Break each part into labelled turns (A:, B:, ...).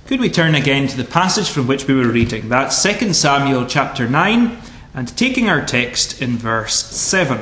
A: Could we turn again to the passage from which we were reading? That's 2 Samuel chapter 9, and taking our text in verse 7.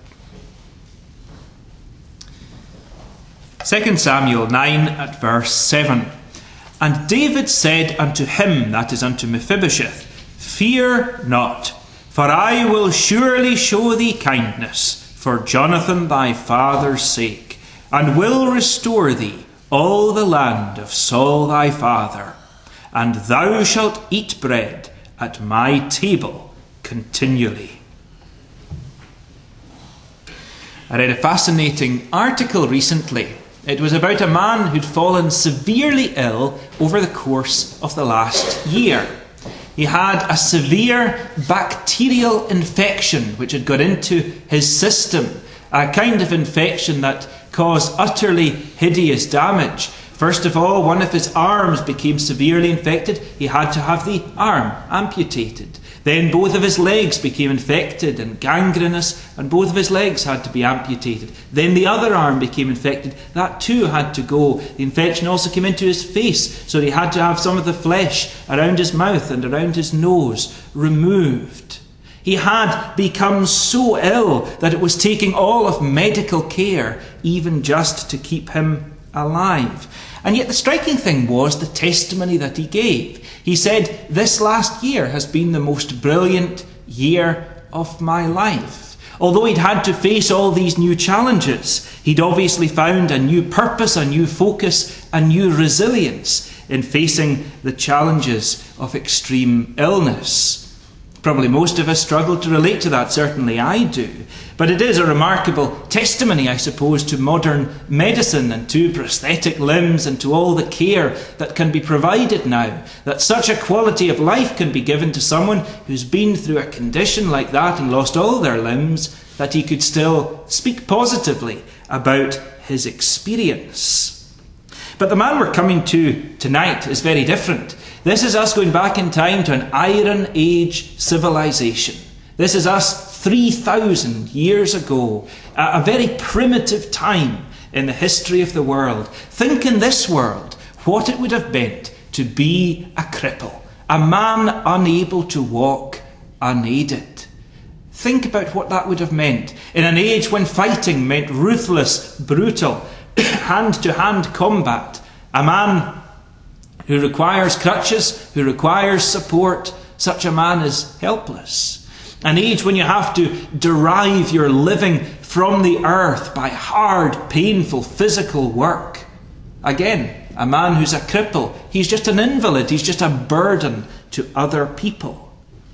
A: 2 Samuel 9 at verse 7. And David said unto him, that is unto Mephibosheth, Fear not, for I will surely show thee kindness for Jonathan thy father's sake, and will restore thee all the land of Saul thy father, and thou shalt eat bread at my table continually. I read a fascinating article recently. It was about a man who'd fallen severely ill over the course of the last year. He had a severe bacterial infection which had got into his system, a kind of infection that caused utterly hideous damage. First of all, one of his arms became severely infected. He had to have the arm amputated. Then both of his legs became infected and gangrenous, and both of his legs had to be amputated. Then the other arm became infected. That too had to go. The infection also came into his face, so he had to have some of the flesh around his mouth and around his nose removed. He had become so ill that it was taking all of medical care, even just to keep him alive. And yet the striking thing was the testimony that he gave. He said, "This last year has been the most brilliant year of my life." Although he'd had to face all these new challenges, he'd obviously found a new purpose, a new focus, a new resilience in facing the challenges of extreme illness. Probably most of us struggle to relate to that, certainly I do. But it is a remarkable testimony, I suppose, to modern medicine and to prosthetic limbs and to all the care that can be provided now, that such a quality of life can be given to someone who's been through a condition like that and lost all their limbs, that he could still speak positively about his experience. But the man we're coming to tonight is very different. This is us going back in time to an Iron Age civilization. This is us 3,000 years ago, a very primitive time in the history of the world. Think in this world what it would have meant to be a cripple, a man unable to walk unaided. Think about what would have meant in an age when fighting meant ruthless, brutal, hand-to-hand combat. A man who requires crutches, who requires support, such a man is helpless. An age when you have to derive your living from the earth by hard, painful physical work. Again, a man who's a cripple, he's just an invalid, he's just a burden to other people.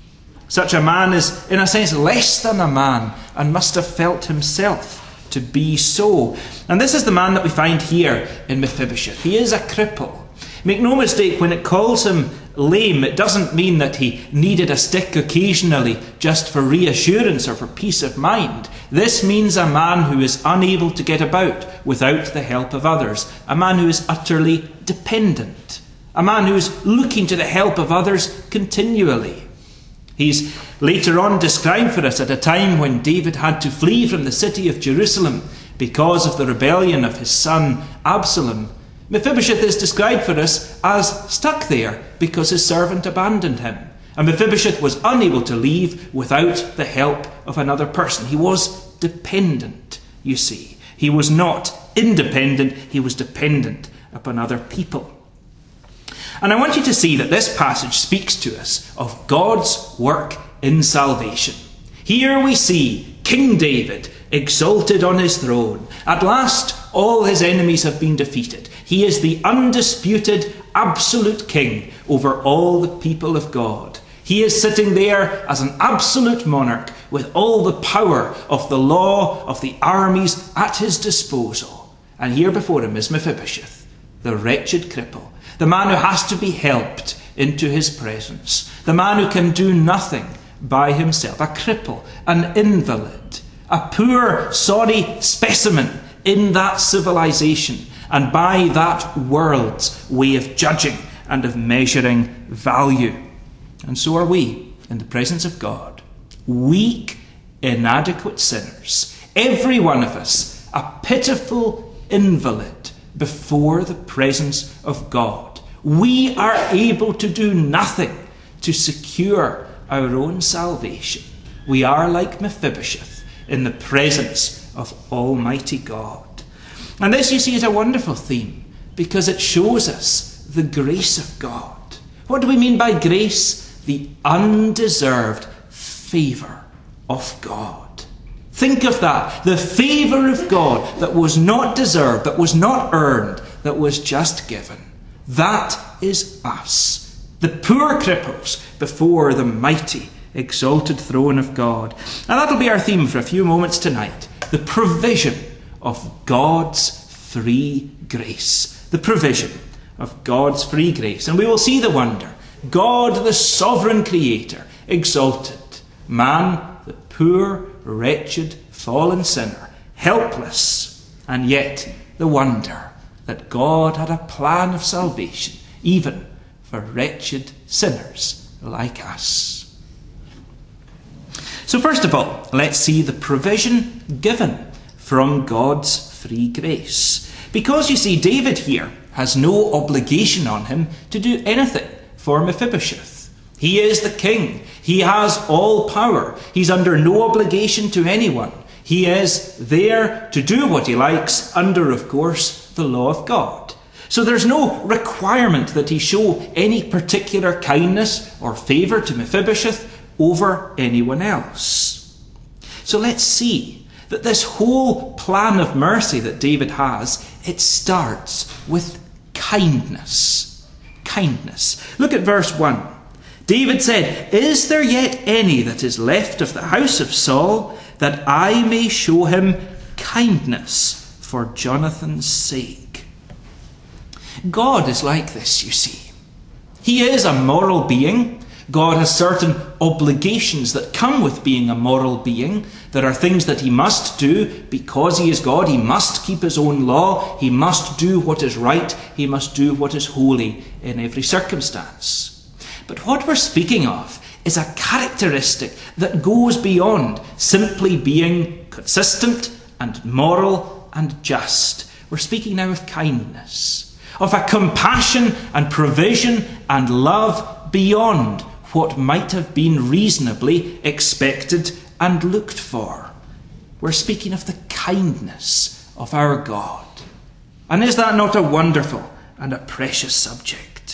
A: Such a man is, in a sense, less than a man and must have felt himself to be so. And this is the man that we find here in Mephibosheth. He is a cripple. Make no mistake, when it calls him lame, it doesn't mean that he needed a stick occasionally just for reassurance or for peace of mind. This means a man who is unable to get about without the help of others, a man who is utterly dependent, a man who is looking to the help of others continually. He's later on described for us at a time when David had to flee from the city of Jerusalem because of the rebellion of his son Absalom. Mephibosheth is described for us as stuck there because his servant abandoned him. And Mephibosheth was unable to leave without the help of another person. He was dependent, you see. He was not independent, he was dependent upon other people. And I want you to see that this passage speaks to us of God's work in salvation. Here we see King David exalted on his throne. At last, all his enemies have been defeated. He is the undisputed, absolute king over all the people of God. He is sitting there as an absolute monarch with all the power of the law, of the armies at his disposal. And here before him is Mephibosheth, the wretched cripple, the man who has to be helped into his presence, the man who can do nothing by himself, a cripple, an invalid, a poor, sorry specimen in that civilization and by that world's way of judging and of measuring value. And so are we in the presence of God, weak, inadequate sinners, every one of us a pitiful invalid before the presence of God. We are able to do nothing to secure our own salvation. We are like Mephibosheth in the presence of Almighty God. And this, you see, is a wonderful theme because it shows us the grace of God. What do we mean by grace? The undeserved favour of God. Think of that. The favour of God that was not deserved, that was not earned, that was just given. That is us, the poor cripples before the mighty, exalted throne of God. And that'll be our theme for a few moments tonight. The provision of God's free grace. The provision of God's free grace. And we will see the wonder. God, the sovereign creator, exalted. Man, the poor, wretched, fallen sinner, helpless. And yet the wonder that God had a plan of salvation, even for wretched sinners like us. So first of all, let's see the provision given from God's free grace. Because you see, David here has no obligation on him to do anything for Mephibosheth. He is the king. He has all power. He's under no obligation to anyone. He is there to do what he likes under, of course, the law of God. So there's no requirement that he show any particular kindness or favour to Mephibosheth over anyone else. So let's see that this whole plan of mercy that David has, it starts with kindness. Kindness. Look at verse 1. David said, "Is there yet any that is left of the house of Saul, that I may show him kindness for Jonathan's sake?" God is like this, you see. He is a moral being. God has certain obligations that come with being a moral being. There are things that he must do because he is God. He must keep his own law. He must do what is right. He must do what is holy in every circumstance. But what we're speaking of is a characteristic that goes beyond simply being consistent and moral and just. We're speaking now of kindness, of a compassion and provision and love beyond what might have been reasonably expected and looked for. We're speaking of the kindness of our God. And is that not a wonderful and a precious subject?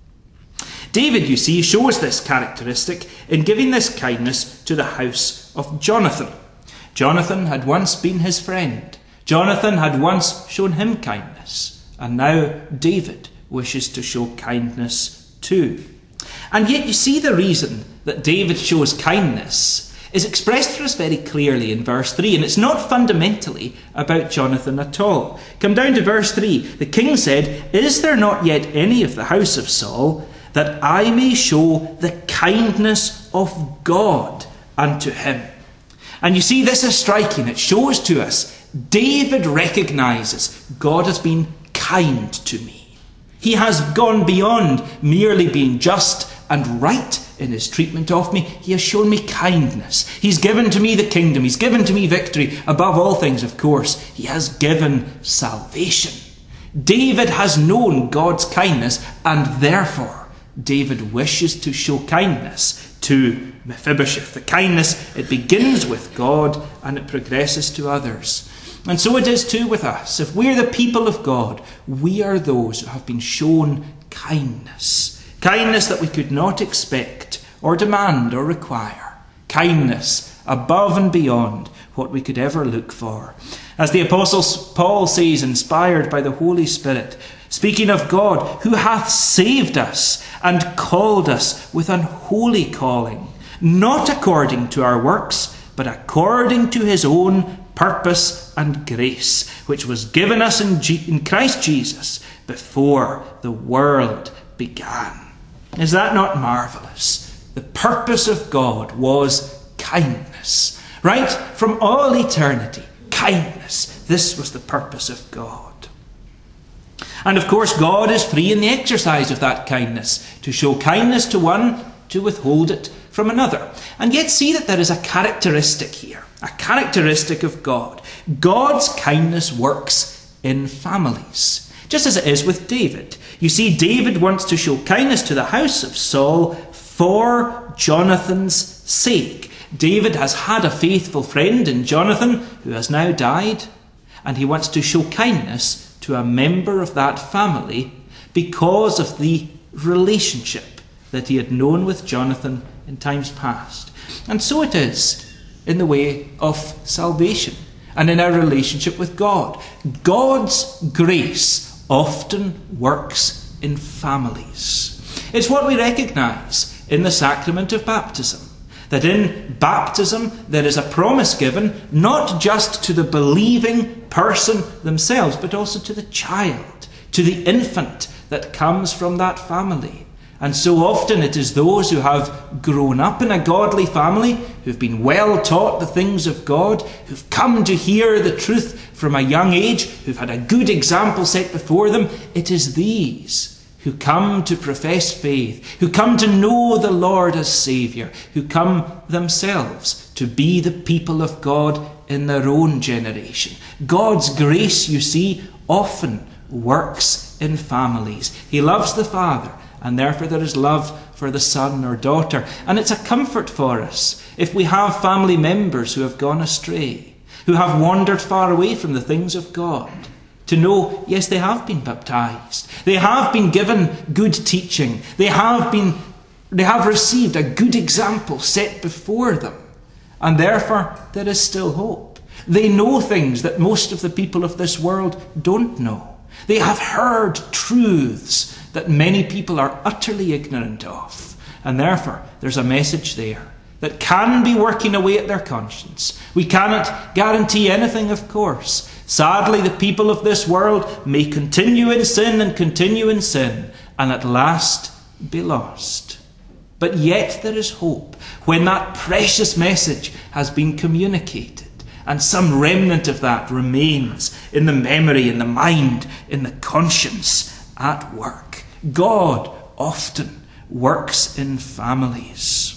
A: David, you see, shows this characteristic in giving this kindness to the house of Jonathan. Jonathan had once been his friend. Jonathan had once shown him kindness. And now David wishes to show kindness too. And yet you see the reason that David shows kindness is expressed for us very clearly in verse 3. And it's not fundamentally about Jonathan at all. Come down to verse 3. The king said, "Is there not yet any of the house of Saul, that I may show the kindness of God unto him?" And you see, this is striking. It shows to us David recognises God has been kind to me. He has gone beyond merely being just and right in his treatment of me. He has shown me kindness. He's given to me the kingdom. He's given to me victory. Above all things, of course, he has given salvation. David has known God's kindness, and therefore David wishes to show kindness to Mephibosheth. The kindness, it begins with God and it progresses to others. And so it is too with us. If we're the people of God, we are those who have been shown kindness. Kindness that we could not expect or demand or require. Kindness above and beyond what we could ever look for. As the Apostle Paul says, inspired by the Holy Spirit, speaking of God, who hath saved us and called us with an holy calling, not according to our works, but according to his own purpose and grace, which was given us in Christ Jesus before the world began. Is that not marvellous? The purpose of God was kindness. Right from all eternity, kindness. This was the purpose of God. And of course, God is free in the exercise of that kindness, to show kindness to one, to withhold it from another. And yet see that there is a characteristic here, a characteristic of God. God's kindness works in families. Just as it is with David. You see, David wants to show kindness to the house of Saul for Jonathan's sake. David has had a faithful friend in Jonathan who has now died, and he wants to show kindness to a member of that family because of the relationship that he had known with Jonathan in times past. And so it is in the way of salvation and in our relationship with God. God's grace often works in families. It's what we recognize in the sacrament of baptism. That in baptism there is a promise given not just to the believing person themselves, but also to the child, to the infant that comes from that family. And so often it is those who have grown up in a godly family, who've been well taught the things of God, who've come to hear the truth from a young age, who've had a good example set before them. It is these who come to profess faith, who come to know the Lord as Saviour, who come themselves to be the people of God in their own generation. God's grace, you see, often works in families. He loves the Father, and therefore there is love for the son or daughter. And it's a comfort for us if we have family members who have gone astray, who have wandered far away from the things of God, to know, yes, they have been baptized. They have been given good teaching. They have received a good example set before them. And therefore, there is still hope. They know things that most of the people of this world don't know. They have heard truths that many people are utterly ignorant of. And therefore, there's a message there that can be working away at their conscience. We cannot guarantee anything, of course. Sadly, the people of this world may continue in sin and at last be lost. But yet there is hope when that precious message has been communicated and some remnant of that remains in the memory, in the mind, in the conscience at work. God often works in families.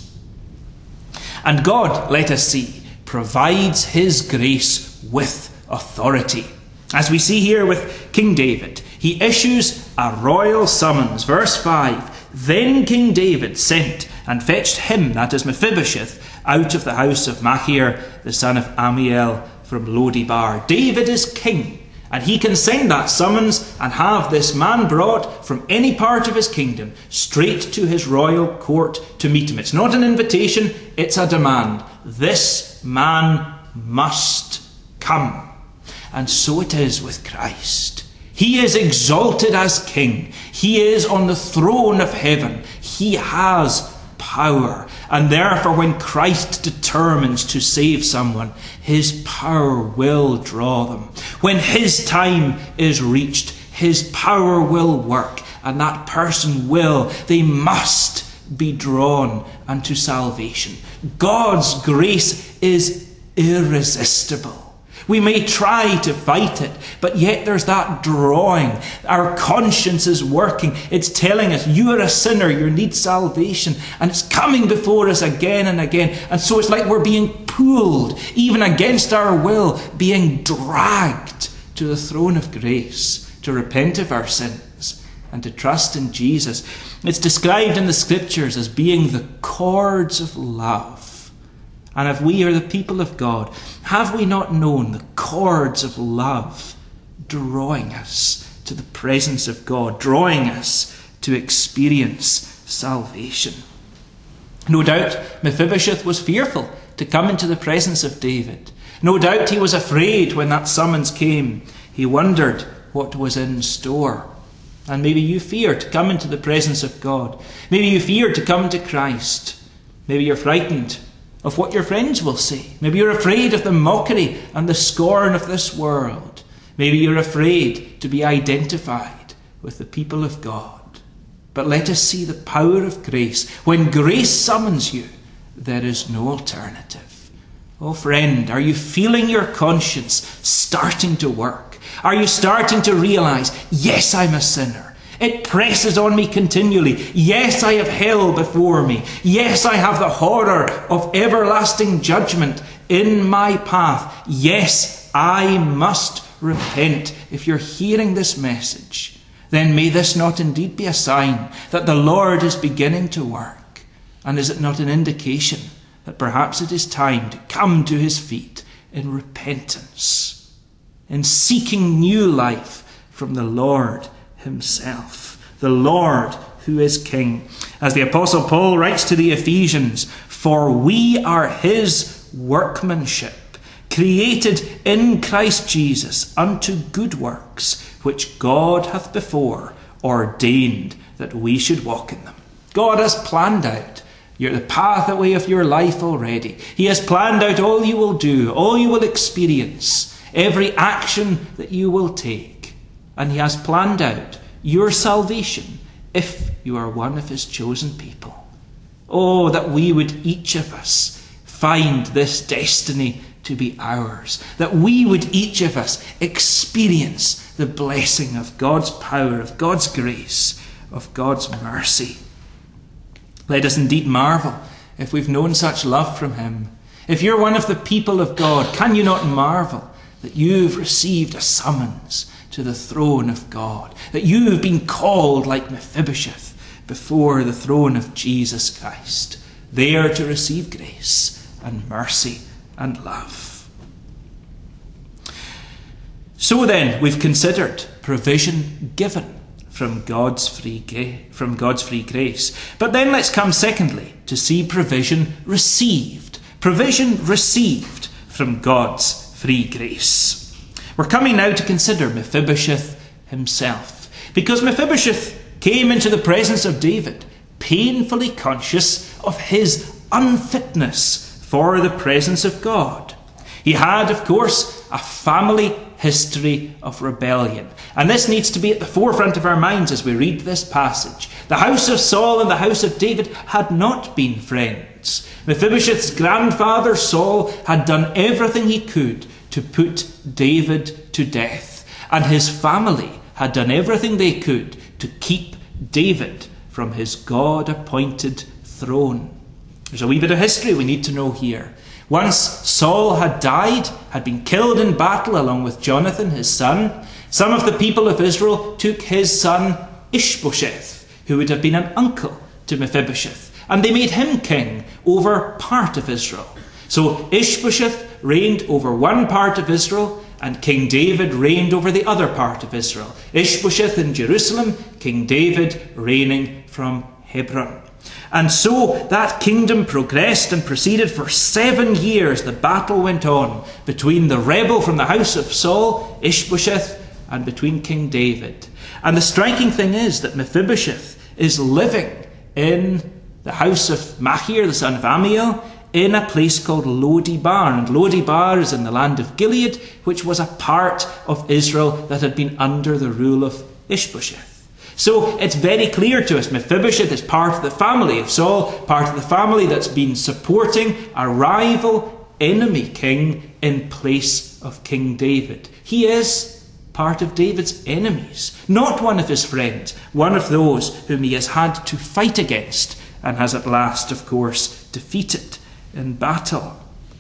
A: And God, let us see, provides his grace with authority. As we see here with King David, he issues a royal summons. Verse 5, Then King David sent and fetched him, that is Mephibosheth, out of the house of Machir, the son of Amiel, from Lo-debar. David is king, and he can send that summons and have this man brought from any part of his kingdom straight to his royal court to meet him. It's not an invitation, it's a demand. This man must come. And so it is with Christ. He is exalted as king. He is on the throne of heaven. He has power. And therefore, when Christ determines to save someone, his power will draw them. When his time is reached, his power will work. And that person they must be drawn unto salvation. God's grace is irresistible. We may try to fight it, but yet there's that drawing. Our conscience is working. It's telling us, you are a sinner, you need salvation. And it's coming before us again and again. And so it's like we're being pulled, even against our will, being dragged to the throne of grace, to repent of our sins and to trust in Jesus. It's described in the scriptures as being the cords of love. And if we are the people of God, have we not known the cords of love drawing us to the presence of God, drawing us to experience salvation? No doubt Mephibosheth was fearful to come into the presence of David. No doubt he was afraid when that summons came. He wondered what was in store. And maybe you fear to come into the presence of God. Maybe you fear to come to Christ. Maybe you're frightened of what your friends will say. Maybe you're afraid of the mockery and the scorn of this world. Maybe you're afraid to be identified with the people of God. But let us see the power of grace. When grace summons you, there is no alternative. Oh friend, are you feeling your conscience starting to work? Are you starting to realize, yes, I'm a sinner. It presses on me continually. Yes, I have hell before me. Yes, I have the horror of everlasting judgment in my path. Yes, I must repent. If you're hearing this message, then may this not indeed be a sign that the Lord is beginning to work. And is it not an indication that perhaps it is time to come to his feet in repentance, in seeking new life from the Lord himself, the Lord who is King? As the Apostle Paul writes to the Ephesians, "For we are his workmanship, created in Christ Jesus unto good works, which God hath before ordained that we should walk in them." God has planned out the pathway of your life already. He has planned out all you will do, all you will experience, every action that you will take. And he has planned out your salvation if you are one of his chosen people. Oh, that we would each of us find this destiny to be ours, that we would each of us experience the blessing of God's power, of God's grace, of God's mercy. Let us indeed marvel if we've known such love from him. If you're one of the people of God, can you not marvel that you've received a summons to the throne of God, that you've been called like Mephibosheth before the throne of Jesus Christ, there to receive grace and mercy and love? So then, we've considered provision given from God's free grace. But then let's come secondly to see provision received. Provision received from God's free grace. We're coming now to consider Mephibosheth himself, because Mephibosheth came into the presence of David painfully conscious of his unfitness for the presence of God. He had, of course, a family history of rebellion. And this needs to be at the forefront of our minds as we read this passage. The house of Saul and the house of David had not been friends. Mephibosheth's grandfather Saul had done everything he could to put David to death. And his family had done everything they could to keep David from his God-appointed throne. There's a wee bit of history we need to know here. Once Saul had died, had been killed in battle along with Jonathan, his son, some of the people of Israel took his son Ishbosheth, who would have been an uncle to Mephibosheth, and they made him king over part of Israel. So Ishbosheth reigned over one part of Israel, and King David reigned over the other part of Israel. Ishbosheth in Jerusalem, King David reigning from Hebron. And so that kingdom progressed and proceeded for 7 years. The battle went on between the rebel from the house of Saul, Ishbosheth, and between King David. And the striking thing is that Mephibosheth is living in the house of Machir, the son of Ammiel, in a place called Lo-debar. And Lo-debar is in the land of Gilead, which was a part of Israel that had been under the rule of Ishbosheth. So it's very clear to us, Mephibosheth is part of the family of Saul, part of the family that's been supporting a rival enemy king in place of King David. He is part of David's enemies, not one of his friends, one of those whom he has had to fight against and has at last, of course, defeated in battle.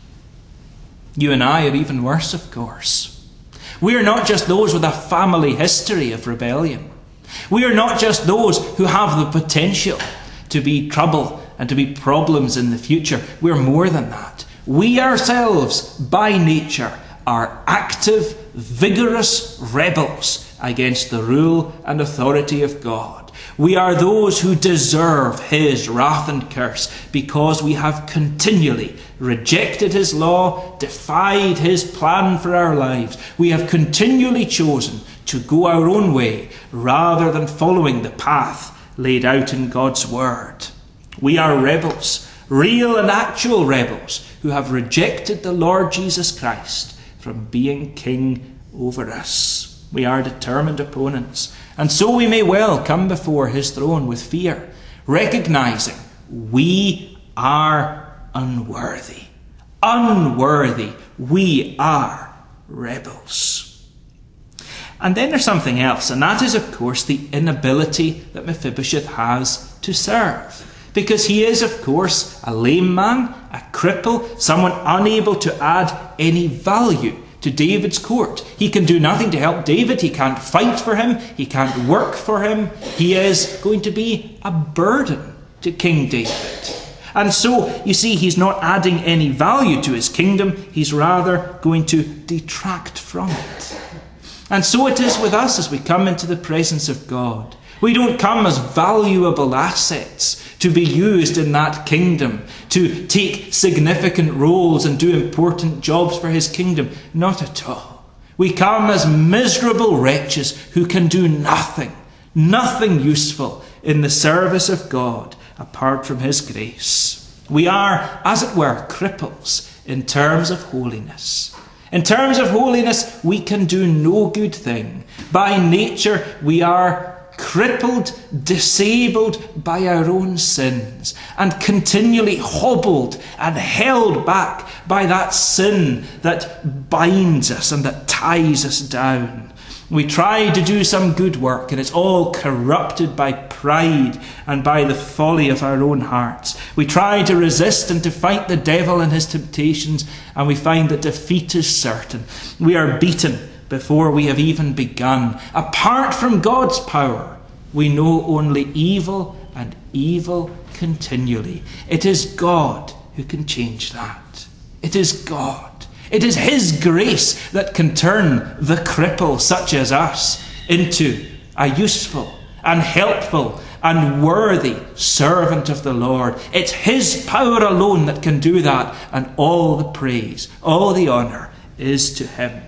A: You and I are even worse, of course. We are not just those with a family history of rebellion. We are not just those who have the potential to be trouble and to be problems in the future. We're more than that. We ourselves, by nature, are active, vigorous rebels against the rule and authority of God. We are those who deserve his wrath and curse because we have continually rejected his law, defied his plan for our lives. We have continually chosen to go our own way rather than following the path laid out in God's word. We are rebels, real and actual rebels, who have rejected the Lord Jesus Christ from being king over us. We are determined opponents, and so we may well come before his throne with fear, recognizing we are unworthy. Unworthy. We are rebels. And then there's something else, and that is, of course, the inability that Mephibosheth has to serve. Because he is, of course, a lame man, a cripple, someone unable to add any value to David's court. He can do nothing to help David. He can't fight for him. He can't work for him. He is going to be a burden to King David. And so, you see, he's not adding any value to his kingdom. He's rather going to detract from it. And so it is with us as we come into the presence of God. We don't come as valuable assets to be used in that kingdom, to take significant roles and do important jobs for his kingdom. Not at all. We come as miserable wretches who can do nothing useful in the service of God apart from his grace. We are, as it were, cripples in terms of holiness. In terms of holiness, we can do no good thing. By nature, we are crippled, disabled by our own sins, and continually hobbled and held back by that sin that binds us and that ties us down. We try to do some good work, and it's all corrupted by pride and by the folly of our own hearts. We try to resist and to fight the devil and his temptations, and we find that defeat is certain. We are beaten before we have even begun. Apart from God's power, we know only evil and evil continually. It is God who can change that. It is God. It is his grace that can turn the cripple such as us into a useful and helpful and worthy servant of the Lord. It's his power alone that can do that, and all the praise, all the honour is to him.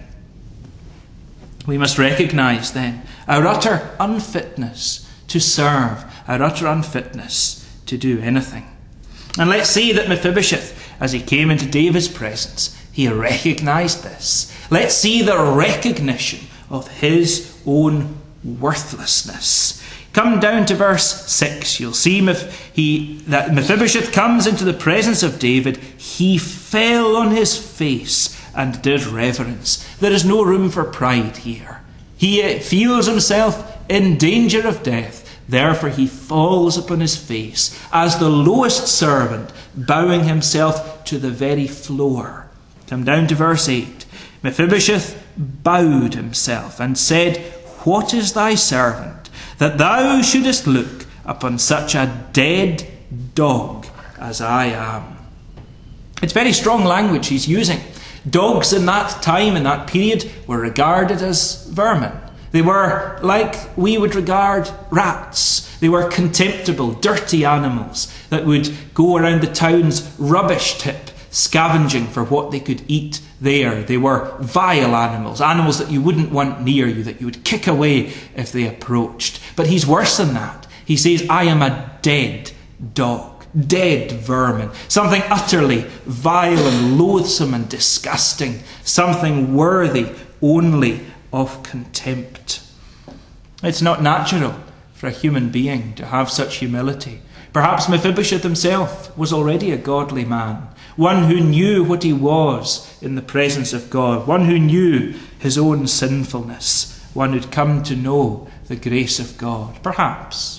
A: We must recognise then our utter unfitness to serve, our utter unfitness to do anything. And let's see that Mephibosheth, as he came into David's presence, he recognised this. Let's see the recognition of his own worthlessness. Come down to verse 6. You'll see that Mephibosheth comes into the presence of David. He fell on his face and did reverence. There is no room for pride here. He feels himself in danger of death. Therefore he falls upon his face as the lowest servant, bowing himself to the very floor. Come down to verse 8. Mephibosheth bowed himself and said, "What is thy servant, that thou shouldest look upon such a dead dog as I am?" It's very strong language he's using. Dogs in that time, in that period, were regarded as vermin. They were like we would regard rats. They were contemptible, dirty animals that would go around the town's rubbish tip, scavenging for what they could eat there. They were vile animals that you wouldn't want near you, that you would kick away if they approached. But he's worse than that. He says, "I am a dead dog, dead vermin, something utterly vile and loathsome and disgusting, something worthy only of contempt." It's not natural for a human being to have such humility. Perhaps Mephibosheth himself was already a godly man, one who knew what he was in the presence of God, one who knew his own sinfulness, one who'd come to know the grace of God. Perhaps.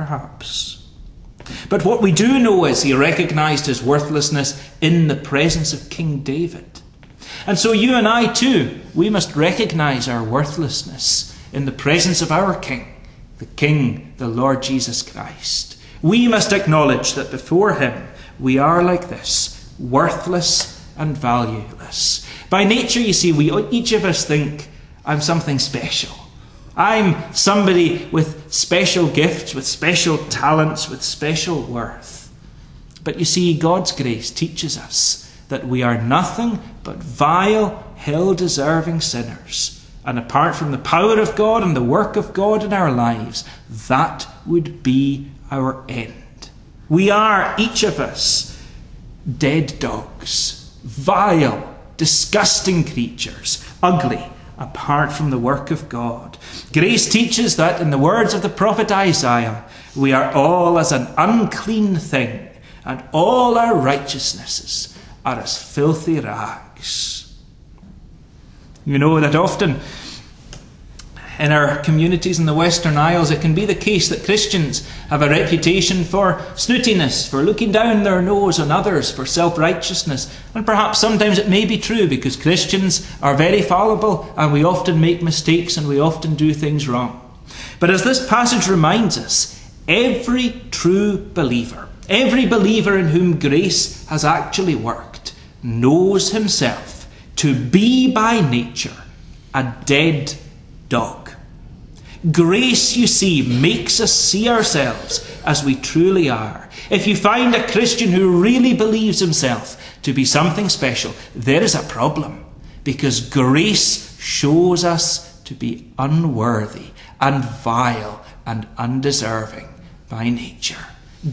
A: But what we do know is he recognised his worthlessness in the presence of King David. And so you and I too, we must recognise our worthlessness in the presence of our King, the Lord Jesus Christ. We must acknowledge that before him we are like this, worthless and valueless. By nature, you see, each of us think, I'm something special. I'm somebody with special gifts, with special talents, with special worth. But you see, God's grace teaches us that we are nothing but vile, hell-deserving sinners. And apart from the power of God and the work of God in our lives, that would be our end. We are, each of us, dead dogs, vile, disgusting creatures, ugly, apart from the work of God. Grace teaches that, in the words of the prophet Isaiah, we are all as an unclean thing, and all our righteousnesses are as filthy rags. You know that often in our communities in the Western Isles, it can be the case that Christians have a reputation for snootiness, for looking down their nose on others, for self-righteousness. And perhaps sometimes it may be true, because Christians are very fallible and we often make mistakes and we often do things wrong. But as this passage reminds us, every true believer, every believer in whom grace has actually worked, knows himself to be by nature a dead dog. Grace, you see, makes us see ourselves as we truly are. If you find a Christian who really believes himself to be something special, there is a problem, because grace shows us to be unworthy and vile and undeserving by nature.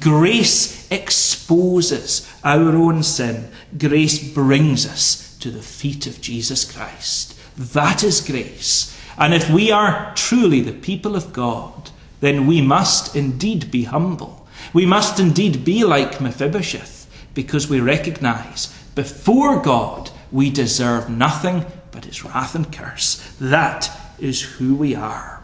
A: Grace exposes our own sin. Grace brings us to the feet of Jesus Christ. That is grace. And if we are truly the people of God, then we must indeed be humble. We must indeed be like Mephibosheth, because we recognize before God we deserve nothing but his wrath and curse. That is who we are.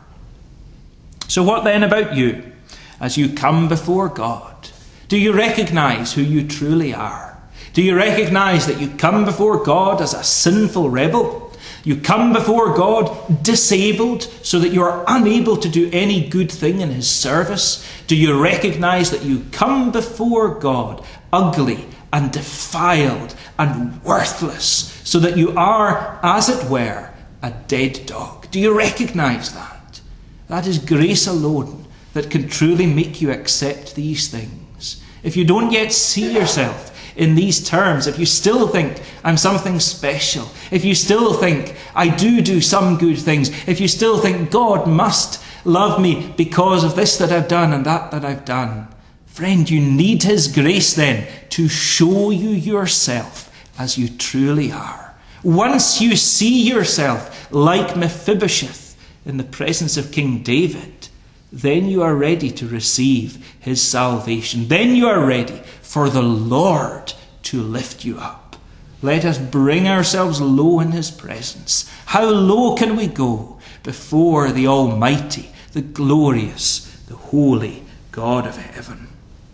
A: So what then about you? As you come before God, do you recognize who you truly are? Do you recognize that you come before God as a sinful rebel? You come before God disabled so that you are unable to do any good thing in his service? Do you recognize that you come before God ugly and defiled and worthless, so that you are, as it were, a dead dog? Do you recognize that? That is grace alone that can truly make you accept these things. If you don't yet see yourself in these terms, if you still think I'm something special, if you still think I do some good things, if you still think God must love me because of this that I've done and that I've done, friend, you need his grace then to show you yourself as you truly are. Once you see yourself like Mephibosheth in the presence of King David, then you are ready to receive his salvation. Then you are ready for the Lord to lift you up. Let us bring ourselves low in his presence. How low can we go before the Almighty, the glorious, the holy God of heaven?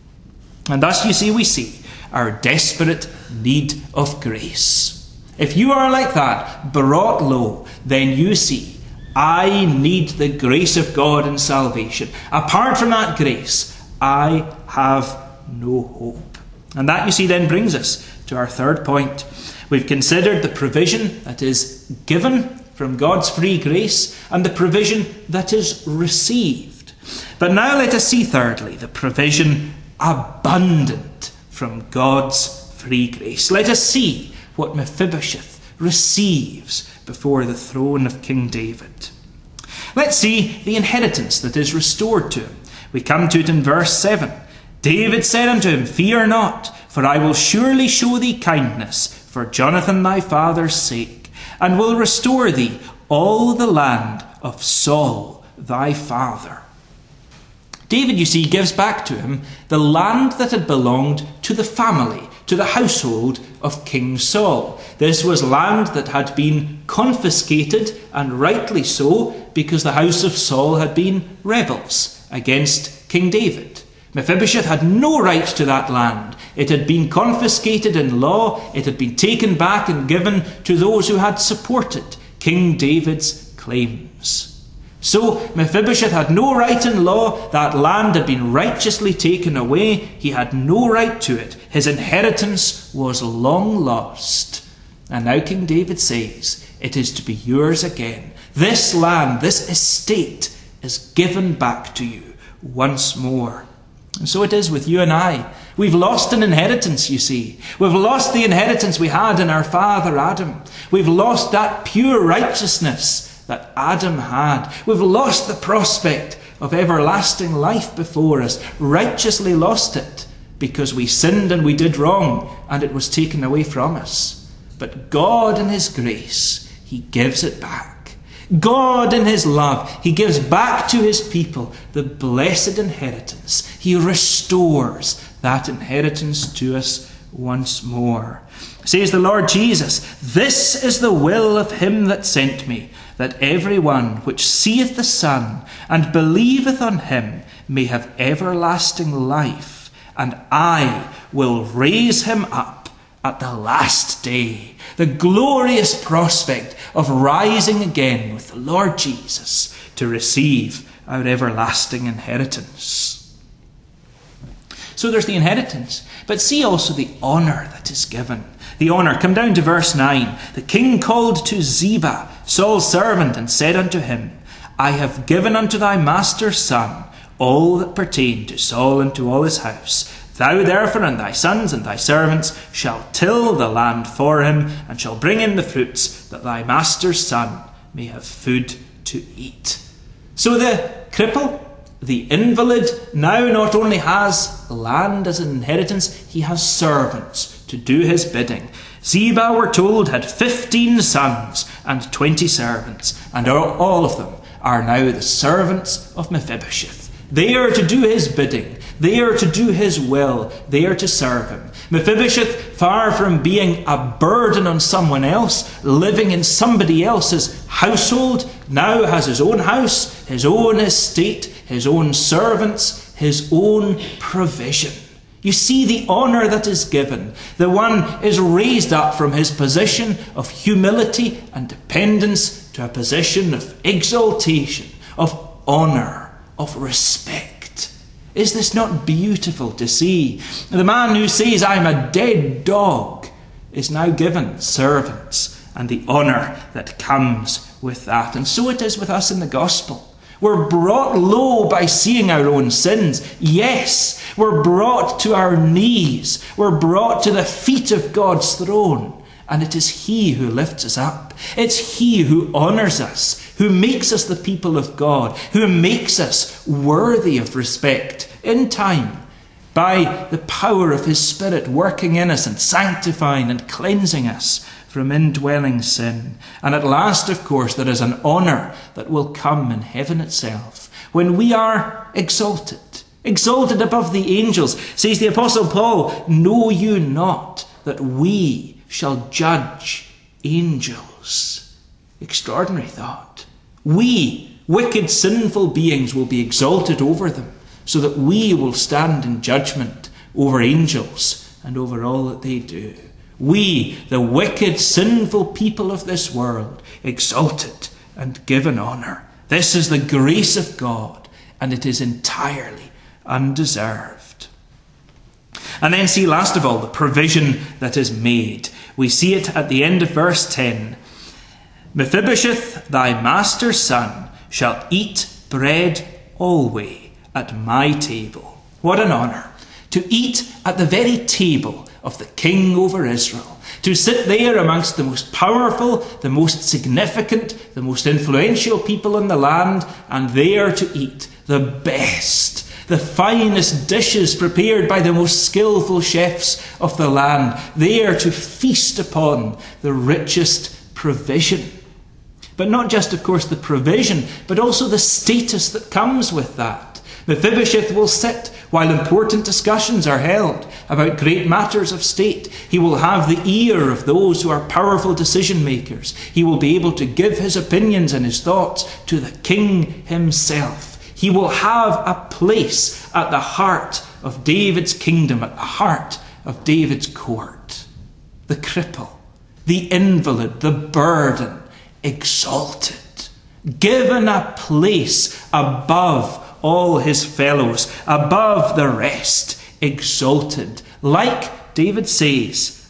A: And thus, you see, we see our desperate need of grace. If you are like that, brought low, then you see, I need the grace of God in salvation. Apart from that grace, I have no hope. And that, you see, then brings us to our third point. We've considered the provision that is given from God's free grace and the provision that is received. But now let us see, thirdly, the provision abundant from God's free grace. Let us see what Mephibosheth receives before the throne of King David. Let's see the inheritance that is restored to him. We come to it in verse 7. David said unto him, Fear not, for I will surely show thee kindness for Jonathan thy father's sake, and will restore thee all the land of Saul thy father. David, you see, gives back to him the land that had belonged to the family, to the household of King Saul. This was land that had been confiscated, and rightly so, because the house of Saul had been rebels against King David. Mephibosheth had no right to that land. It had been confiscated in law. It had been taken back and given to those who had supported King David's claims. So Mephibosheth had no right in law. That land had been righteously taken away. He had no right to it. His inheritance was long lost. And now King David says, it is to be yours again. This land, this estate is given back to you once more. And so it is with you and I. We've lost an inheritance, you see. We've lost the inheritance we had in our father Adam. We've lost that pure righteousness that Adam had. We've lost the prospect of everlasting life before us. Righteously lost it because we sinned and we did wrong and it was taken away from us. But God in his grace, he gives it back. God in his love, he gives back to his people the blessed inheritance. He restores that inheritance to us once more. Says the Lord Jesus, This is the will of him that sent me, that every one which seeth the Son and believeth on him may have everlasting life, and I will raise him up at the last day. The glorious prospect of rising again with the Lord Jesus to receive our everlasting inheritance. So there's the inheritance, but see also the honour that is given. The honour, come down to verse 9. The king called to Ziba, Saul's servant, and said unto him, I have given unto thy master's son all that pertained to Saul and to all his house. Thou therefore and thy sons and thy servants shall till the land for him, and shall bring in the fruits, that thy master's son may have food to eat. So the cripple, the invalid, now not only has land as an inheritance, he has servants to do his bidding. Ziba, we're told, had 15 sons and 20 servants, and all of them are now the servants of Mephibosheth. They are to do his bidding. They are to do his will. They are to serve him. Mephibosheth, far from being a burden on someone else, living in somebody else's household, now has his own house, his own estate, his own servants, his own provision. You see the honour that is given. The one is raised up from his position of humility and dependence to a position of exaltation, of honour, of respect. Is this not beautiful to see? The man who says, I'm a dead dog, is now given servants and the honour that comes with that. And so it is with us in the gospel. We're brought low by seeing our own sins. Yes, we're brought to our knees. We're brought to the feet of God's throne. And it is He who lifts us up. It's He who honours us, who makes us the people of God, who makes us worthy of respect in time by the power of His Spirit working in us and sanctifying and cleansing us from indwelling sin. And at last, of course, there is an honour that will come in heaven itself when we are exalted above the angels. Says the Apostle Paul, know you not that we shall judge angels? Extraordinary thought. We, wicked, sinful beings, will be exalted over them, so that we will stand in judgment over angels and over all that they do. We, the wicked, sinful people of this world, exalted and given honour. This is the grace of God, and it is entirely undeserved. And then see, last of all, the provision that is made. We see it at the end of verse 10. Mephibosheth, thy master's son, shall eat bread alway at my table. What an honour! To eat at the very table of the king over Israel. To sit there amongst the most powerful, the most significant, the most influential people in the land, and there to eat the best, the finest dishes prepared by the most skillful chefs of the land. There to feast upon the richest provision. But not just, of course, the provision, but also the status that comes with that. Mephibosheth will sit while important discussions are held about great matters of state. He will have the ear of those who are powerful decision makers. He will be able to give his opinions and his thoughts to the king himself. He will have a place at the heart of David's kingdom, at the heart of David's court. The cripple, the invalid, the burden, exalted, given a place above all his fellows, above the rest, exalted. Like David says,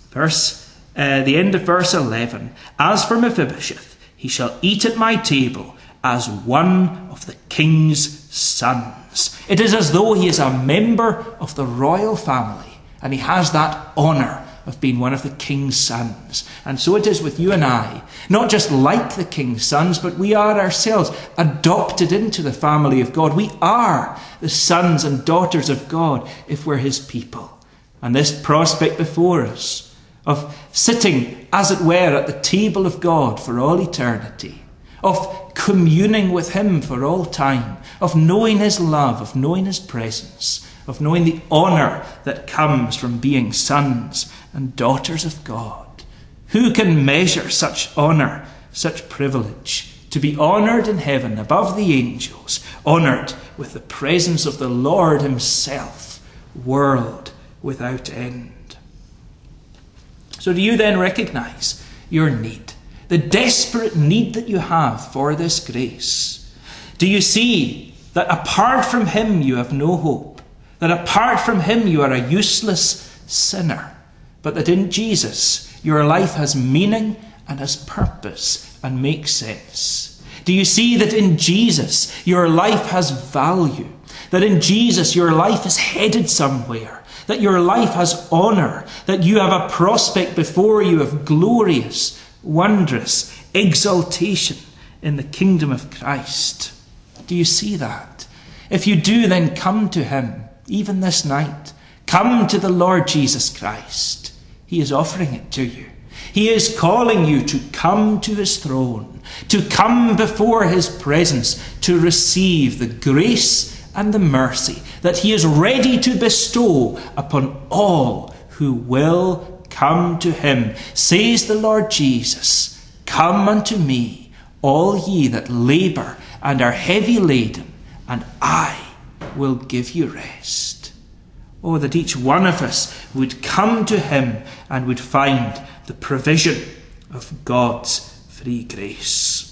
A: the end of verse 11, as for Mephibosheth, he shall eat at my table as one of the king's sons. It is as though he is a member of the royal family, and he has that honour of being one of the king's sons. And so it is with you and I, not just like the king's sons, but we are ourselves adopted into the family of God. We are the sons and daughters of God if we're his people. And this prospect before us of sitting, as it were, at the table of God for all eternity, of communing with him for all time, of knowing his love, of knowing his presence, of knowing the honour that comes from being sons and daughters of God. Who can measure such honour, such privilege? to be honoured in heaven above the angels, honoured with the presence of the Lord himself, world without end. So do you then recognise your need, the desperate need that you have for this grace? Do you see that apart from him you have no hope, that apart from him you are a useless sinner, but that in Jesus your life has meaning and has purpose and makes sense? Do you see that in Jesus your life has value, that in Jesus your life is headed somewhere, that your life has honour, that you have a prospect before you of glorious, wondrous exaltation in the kingdom of Christ? Do you see that? If you do, then come to him, even this night. Come to the Lord Jesus Christ. He is offering it to you. He is calling you to come to his throne, to come before his presence, to receive the grace and the mercy that he is ready to bestow upon all who will come to him. Says the Lord Jesus, "Come unto me, all ye that labour and are heavy laden, and I will give you rest." Oh, that each one of us would come to him and would find the provision of God's free grace.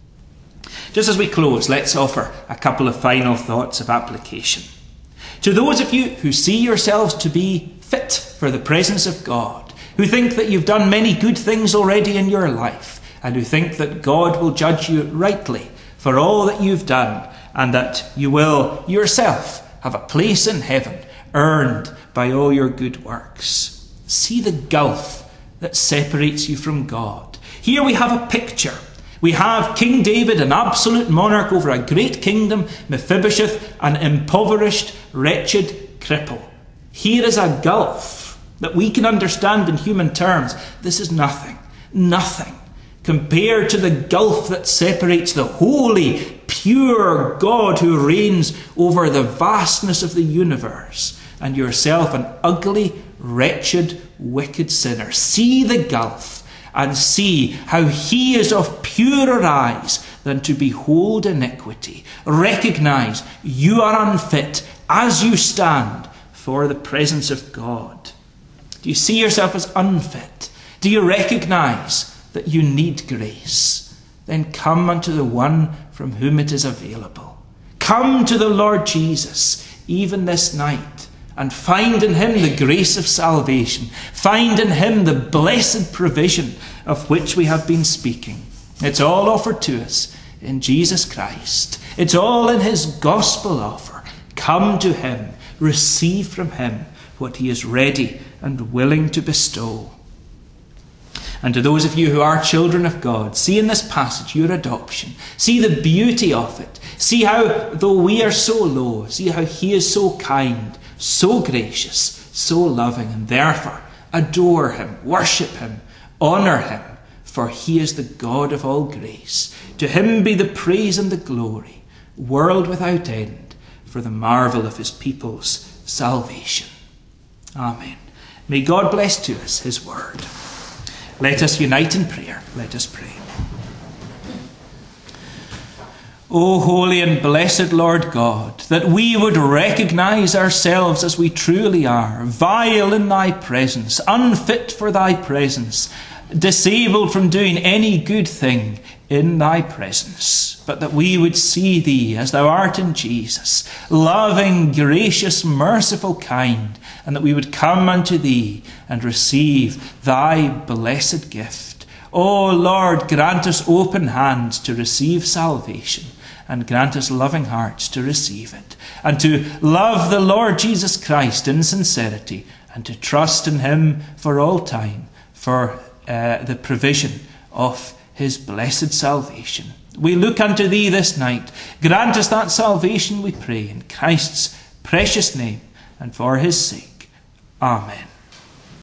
A: Just as we close, let's offer a couple of final thoughts of application. To those of you who see yourselves to be fit for the presence of God, who think that you've done many good things already in your life, and who think that God will judge you rightly for all that you've done, and that you will yourself have a place in heaven earned by all your good works. See the gulf that separates you from God. Here we have a picture. We have King David, an absolute monarch over a great kingdom, Mephibosheth, an impoverished, wretched cripple. Here is a gulf that we can understand in human terms. This is nothing compared to the gulf that separates the holy, pure God who reigns over the vastness of the universe, and yourself, an ugly, wretched, wicked sinner. See the gulf, and see how he is of purer eyes than to behold iniquity. Recognise you are unfit as you stand for the presence of God. Do you see yourself as unfit? Do you recognise that you need grace? Then come unto the one from whom it is available. Come to the Lord Jesus, even this night, and find in him the grace of salvation. Find in him the blessed provision of which we have been speaking. It's all offered to us in Jesus Christ. It's all in his gospel offer. Come to him, receive from him what he is ready and willing to bestow. And to those of you who are children of God, see in this passage your adoption. See the beauty of it. See how, though we are so low, see how he is so kind, so gracious, so loving, and therefore adore him, worship him, honour him, for he is the God of all grace. To him be the praise and the glory, world without end, for the marvel of his people's salvation. Amen. May God bless to us his word. Let us unite in prayer. Let us pray. O holy and blessed Lord God, that we would recognise ourselves as we truly are, vile in thy presence, unfit for thy presence, disabled from doing any good thing in thy presence, but that we would see thee as thou art in Jesus, loving, gracious, merciful, kind, and that we would come unto thee and receive thy blessed gift. O Lord, grant us open hands to receive salvation, and grant us loving hearts to receive it, and to love the Lord Jesus Christ in sincerity, and to trust in him for all time, for the provision of his blessed salvation. We look unto thee this night. Grant us that salvation, we pray, in Christ's precious name, and for his sake. Amen.